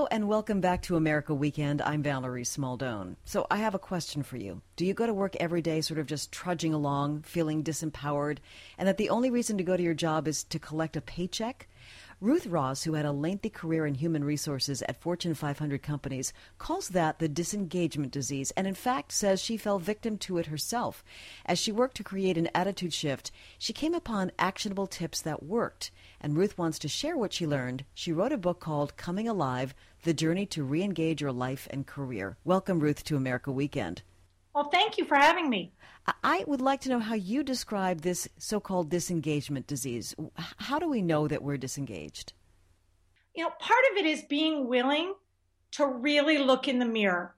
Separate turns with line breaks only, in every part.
and welcome back to America Weekend. I'm Valerie Smaldone. So I have a question for you. Do you go to work every day sort of just trudging along, feeling disempowered, and that the only reason to go to your job is to collect a paycheck? Ruth Ross, who had a lengthy career in human resources at Fortune 500 companies, calls that the disengagement disease, and in fact says she fell victim to it herself. As she worked to create an attitude shift, she came upon actionable tips that worked. And Ruth wants to share what she learned. She wrote a book called Coming Alive, The Journey to Re-Engage Your Life and Career. Welcome, Ruth, to America Weekend.
Well, thank you for having me.
I would like to know how you describe this so-called disengagement disease. How do we know that we're disengaged?
You know, part of it is being willing to really look in the mirror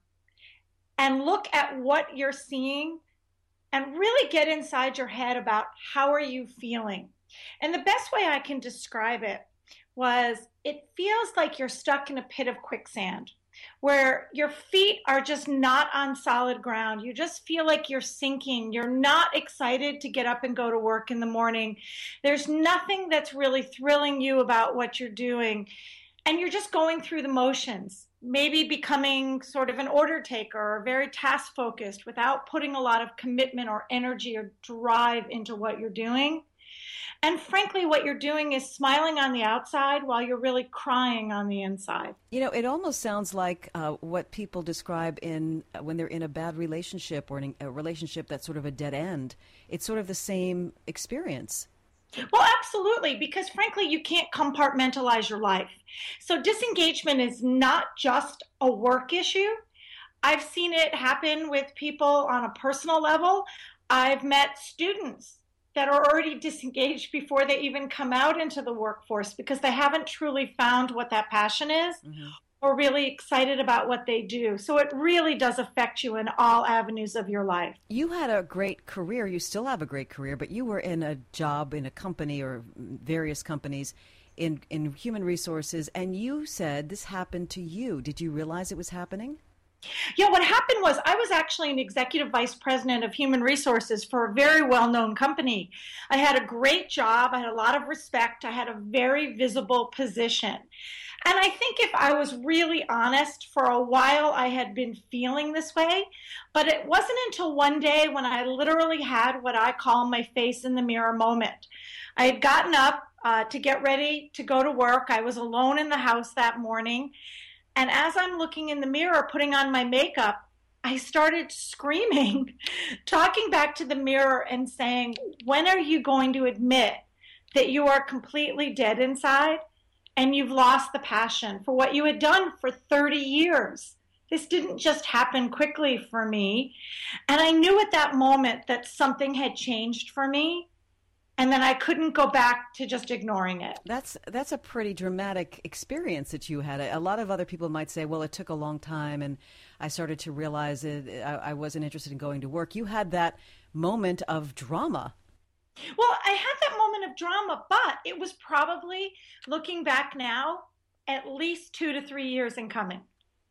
and look at what you're seeing and really get inside your head about how are you feeling. And the best way I can describe it was it feels like you're stuck in a pit of quicksand where your feet are just not on solid ground. You just feel like you're sinking. You're not excited to get up and go to work in the morning. There's nothing that's really thrilling you about what you're doing. And you're just going through the motions, maybe becoming sort of an order taker or very task focused without putting a lot of commitment or energy or drive into what you're doing. And frankly, what you're doing is smiling on the outside while you're really crying on the inside.
You know, it almost sounds like what people describe in when they're in a bad relationship or in a relationship that's sort of a dead end. It's sort of the same experience.
Well, absolutely, because frankly, you can't compartmentalize your life. So disengagement is not just a work issue. I've seen it happen with people on a personal level. I've met students that are already disengaged before they even come out into the workforce because they haven't truly found what that passion is or really excited about what they do. So it really does affect you in all avenues of your life.
You had a great career. You still have a great career, but you were in a job in a company or various companies in human resources, and you said this happened to you. Did you realize it was happening?
Yeah, what happened was I was actually an executive vice president of human resources for a very well-known company. I had a great job. I had a lot of respect. I had a very visible position. And I think if I was really honest, for a while I had been feeling this way, but it wasn't until one day when I literally had what I call my face in the mirror moment. I had gotten up to get ready to go to work. I was alone in the house that morning. And as I'm looking in the mirror, putting on my makeup, I started screaming, talking back to the mirror and saying, when are you going to admit that you are completely dead inside and you've lost the passion for what you had done for 30 years? This didn't just happen quickly for me. And I knew at that moment that something had changed for me. And then I couldn't go back to just ignoring it.
That's a pretty dramatic experience that you had. A lot of other people might say, well, it took a long time and I started to realize I wasn't interested in going to work. You had that moment of drama.
Well, I had that moment of drama, but it was probably, looking back now, at least 2 to 3 years in coming.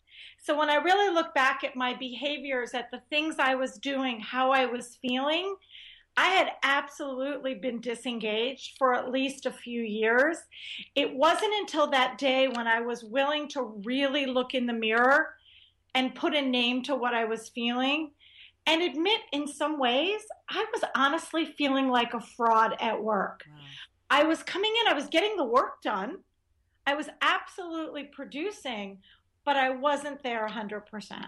So when I really look back at my behaviors, at the things I was doing, how I was feeling, I had absolutely been disengaged for at least a few years. It wasn't until that day when I was willing to really look in the mirror and put a name to what I was feeling and admit in some ways I was honestly feeling like a fraud at work. Wow. I was coming in, I was getting the work done. I was absolutely producing, but I wasn't there 100%.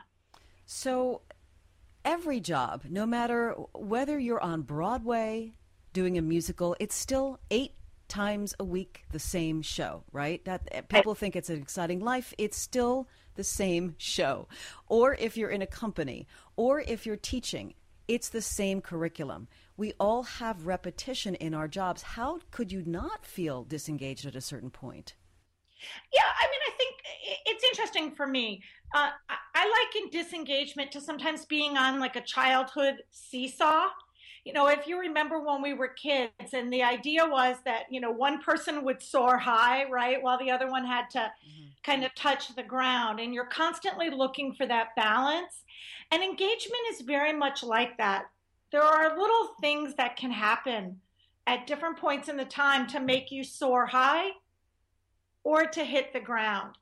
So every job, no matter whether you're on Broadway doing a musical, it's still 8 times a week the same show, right? That people think it's an exciting life. It's still the same show. Or if you're in a company, or if you're teaching, it's the same curriculum. We all have repetition in our jobs. How could you not feel disengaged at a certain point?
Yeah, I mean, I think it's interesting for me. I liken disengagement to sometimes being on like a childhood seesaw. You know, if you remember when we were kids and the idea was that, you know, one person would soar high, right, while the other one had to kind of touch the ground. And you're constantly looking for that balance. And engagement is very much like that. There are little things that can happen at different points in the time to make you soar high or to hit the ground.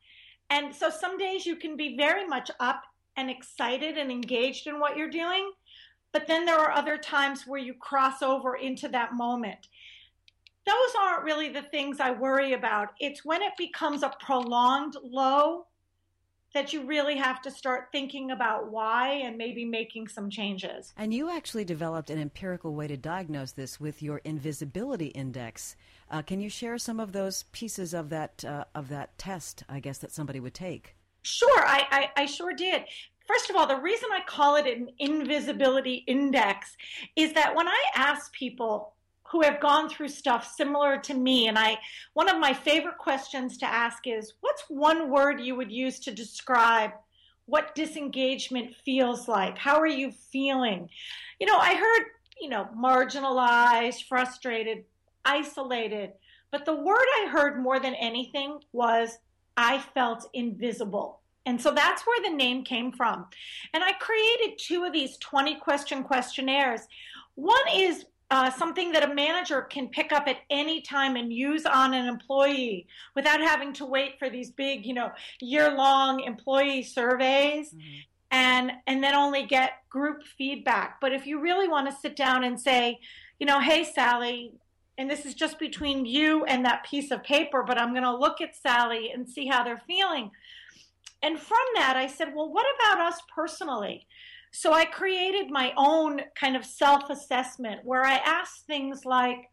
And so some days you can be very much up and excited and engaged in what you're doing, but then there are other times where you cross over into that moment. Those aren't really the things I worry about. It's when it becomes a prolonged low that you really have to start thinking about why and maybe making some changes.
And you actually developed an empirical way to diagnose this with your invisibility index. Can you share some of those pieces of that test, I guess, that somebody would take?
Sure, I sure did. First of all, the reason I call it an invisibility index is that when I ask people who have gone through stuff similar to me, and one of my favorite questions to ask is, what's one word you would use to describe what disengagement feels like? How are you feeling? I heard, marginalized, frustrated, isolated, but the word I heard more than anything was, I felt invisible. And so that's where the name came from. And I created 2 of these 20-question questionnaires. One is something that a manager can pick up at any time and use on an employee without having to wait for these big, year-long employee surveys. Mm-hmm. and then only get group feedback. But if you really want to sit down and say, hey, Sally, and this is just between you and that piece of paper, but I'm going to look at Sally and see how they're feeling. And from that, I said, well, what about us personally? So I created my own kind of self-assessment where I asked things like,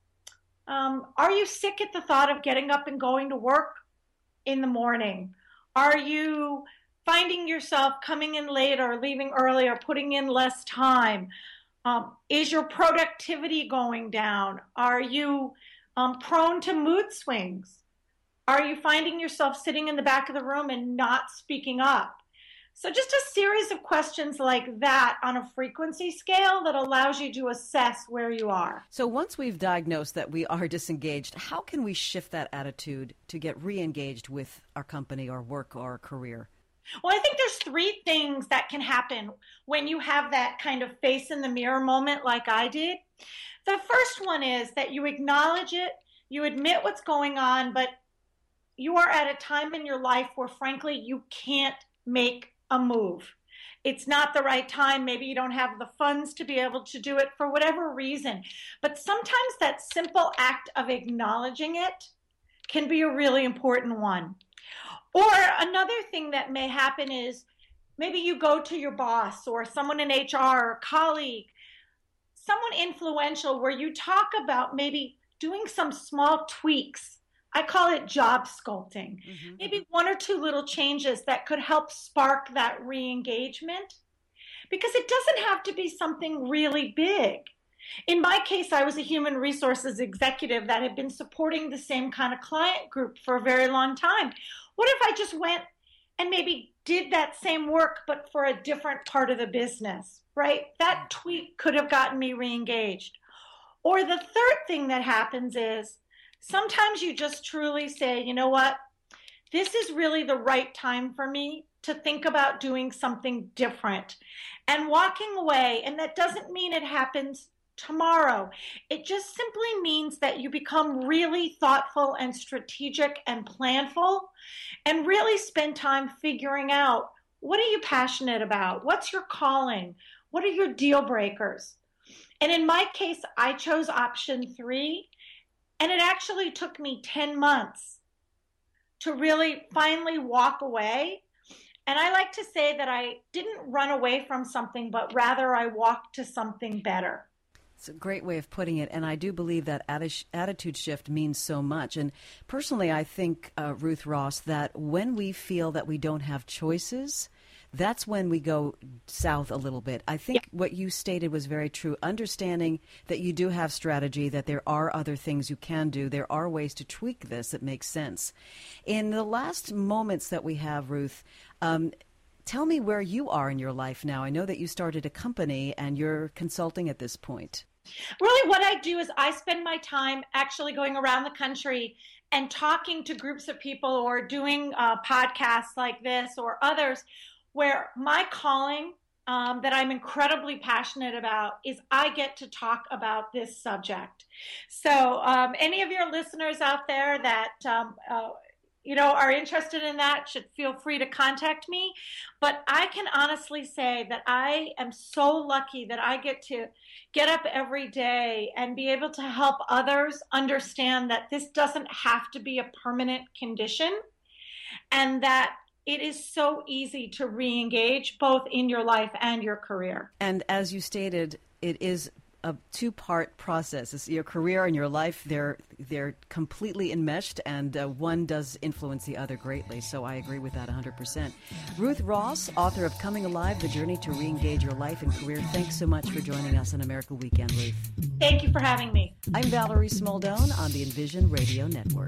are you sick at the thought of getting up and going to work in the morning? Are you finding yourself coming in late or leaving early or putting in less time? Is your productivity going down? Are you prone to mood swings? Are you finding yourself sitting in the back of the room and not speaking up? So just a series of questions like that on a frequency scale that allows you to assess where you are.
So once we've diagnosed that we are disengaged, how can we shift that attitude to get re-engaged with our company or work or career?
Well, I think there's 3 things that can happen when you have that kind of face in the mirror moment like I did. The first one is that you acknowledge it, you admit what's going on, but you are at a time in your life where, frankly, you can't make a move. It's not the right time. Maybe you don't have the funds to be able to do it for whatever reason. But sometimes that simple act of acknowledging it can be a really important one. Or another thing that may happen is maybe you go to your boss or someone in HR or a colleague, someone influential, where you talk about maybe doing some small tweaks. I call it job sculpting. Mm-hmm. Maybe 1 or 2 little changes that could help spark that re-engagement, because it doesn't have to be something really big. In my case, I was a human resources executive that had been supporting the same kind of client group for a very long time. What if I just went and maybe did that same work, but for a different part of the business, right? That tweak could have gotten me re-engaged. Or the third thing that happens is sometimes you just truly say, you know what, this is really the right time for me to think about doing something different and walking away. And that doesn't mean it happens tomorrow. It just simply means that you become really thoughtful and strategic and planful and really spend time figuring out, what are you passionate about? What's your calling? What are your deal breakers? And in my case, I chose option 3, and it actually took me 10 months to really finally walk away. And I like to say that I didn't run away from something, but rather I walked to something better.
It's a great way of putting it, and I do believe that attitude shift means so much. And personally, I think, Ruth Ross, that when we feel that we don't have choices, that's when we go south a little bit. I think what you stated was very true. Understanding that you do have strategy, that there are other things you can do, there are ways to tweak this that makes sense. In the last moments that we have, Ruth, tell me where you are in your life now. I know that you started a company and you're consulting at this point.
Really, what I do is I spend my time actually going around the country and talking to groups of people or doing podcasts like this or others where my calling that I'm incredibly passionate about is I get to talk about this subject. So any of your listeners out there that are interested in that should feel free to contact me. But I can honestly say that I am so lucky that I get to get up every day and be able to help others understand that this doesn't have to be a permanent condition, and that it is so easy to re-engage both in your life and your career.
And as you stated, it is a two-part process. It's your career and your life, they're completely enmeshed, and one does influence the other greatly. So I agree with that 100%. Ruth Ross, author of Coming Alive, The Journey to Re-Engage Your Life and Career. Thanks so much for joining us on America Weekend, Ruth.
Thank you for having me.
I'm Valerie Smaldone on the Envision Radio Network.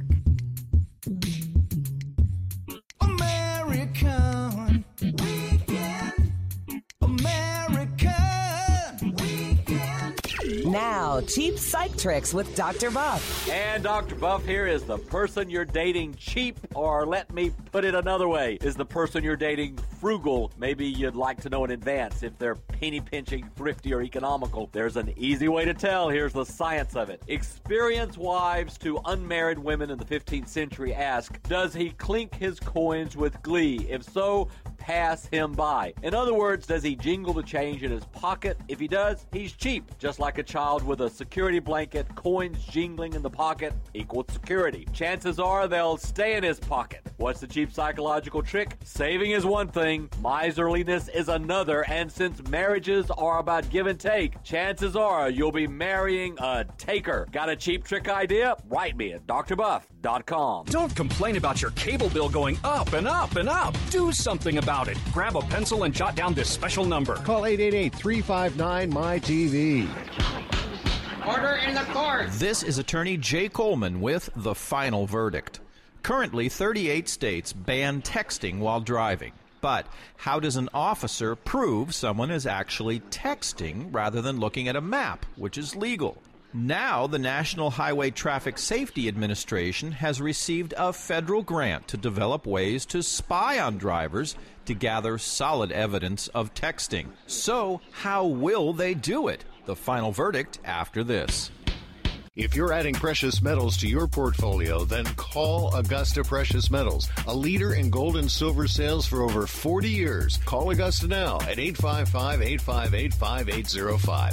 American Weekend. American Weekend.
Now, cheap psych tricks with Dr. Buff.
And Dr. Buff here. Is the person you're dating cheap, or let me put it another way, is the person you're dating frugal? Maybe you'd like to know in advance if they're penny pinching, thrifty, or economical. There's an easy way to tell. Here's the science of it. Experienced wives to unmarried women in the 15th century ask, does he clink his coins with glee? If so, pass him by. In other words, does he jingle the change in his pocket? If he does, he's cheap. Just like a child with a security blanket, coins jingling in the pocket equals security. Chances are they'll stay in his pocket. What's the cheap psychological trick? Saving is one thing, miserliness is another, and since marriages are about give and take, chances are you'll be marrying a taker. Got a cheap trick idea? Write me at drbuff.com.
Don't complain about your cable bill going up and up and up. Do something about it. Grab a pencil and jot down this special number.
Call 888-359-MY-TV.
Order in the court.
This is attorney Jay Coleman with The Final Verdict. Currently, 38 states ban texting while driving. But how does an officer prove someone is actually texting rather than looking at a map, which is legal? Now, the National Highway Traffic Safety Administration has received a federal grant to develop ways to spy on drivers to gather solid evidence of texting. So, how will they do it? The Final Verdict after this.
If you're adding precious metals to your portfolio, then call Augusta Precious Metals, a leader in gold and silver sales for over 40 years. Call Augusta now at 855-858-5805.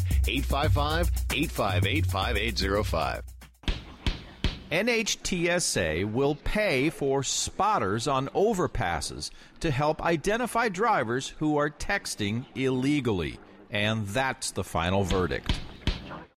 855-858-5805.
NHTSA will pay for spotters on overpasses to help identify drivers who are texting illegally. And that's the final verdict.